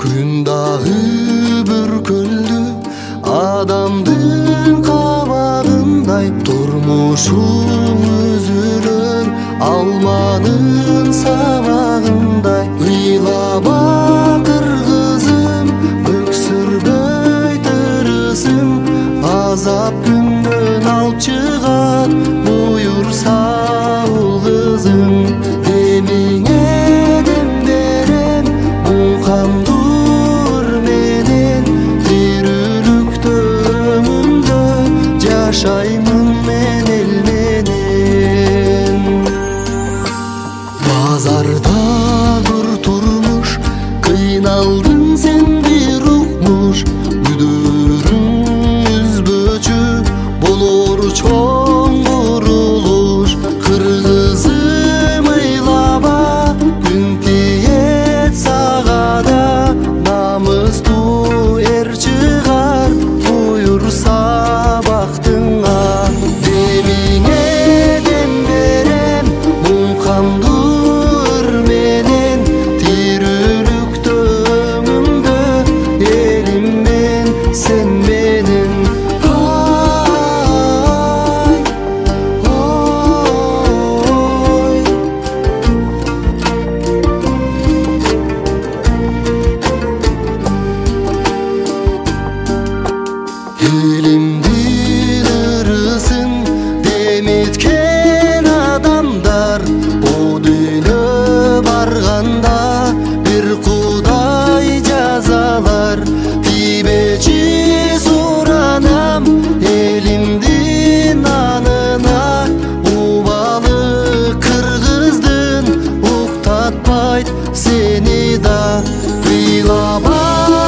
Күн дагы бүркөлдү адамдын кабагындай, турмушуң үзүлөр алманын сабагындай. Ыйлаба кыргызым, өксүрбөй тырысым, азап күндөн алып чыгат буюрса ул кызым. Демиңе дем берем мукандур менен, тирүүлүктө өмүмдө жашаймын мен эл менен. Базарда бір турмуш, кыйналдың сен бир укмуш, үдөрүң үзбөчү болор чоң курулуш. Кыргызым ыйлаба, күн тиет сага да, намыстуу эр чыгар буюрса бактыңа. Демиңе дем берем мукандур менен, тирүүлүктө өмүмдө элим мен сен менен. Элимдин ырысын деметкен адамдар, о дүйнө барганда бир Кудай жазалар. Тибечи суранам элимдин анына, убалы кыргыздын уктатпайт сени да. Ыйлаба